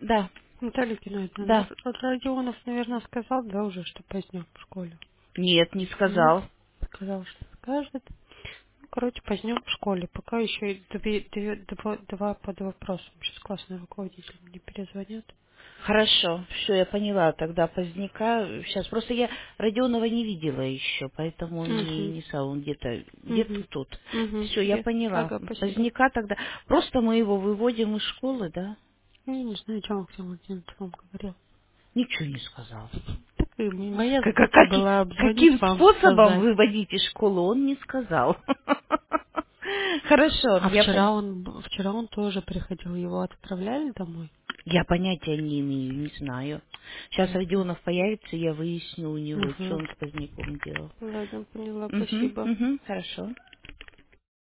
Да, Наталья Геннадьевна, ну, да. вот Родионов, наверное, сказал, да, уже, что позднем в школе. Нет, не Нет? сказал. Сказал, что скажет. Ну, короче, позднем в школе. Пока еще и два под вопросом. Сейчас классный руководитель мне перезвонят. Хорошо, все, я поняла. Тогда поздняка. Сейчас просто я Родионова не видела еще, поэтому он Угу. не сам, он где-то Угу. тут. Угу. Все, я Где? поняла. Ага, спасибо. Поздняка тогда. Просто мы его выводим из школы, да? Я не знаю, что Максим Владимирович вам говорил. Ничего не сказал. Так и моя Как- задача как- была обзвонить каким вам, способом сказать. выводить из школы, он не сказал. Хорошо, А вчера он тоже приходил, его отправляли домой? я понятия не имею, не знаю. Сейчас Ладно. Родионов появится, я выясню у него, что Угу. он с поздняком делал. Ладно, поняла, Угу, спасибо. угу, хорошо.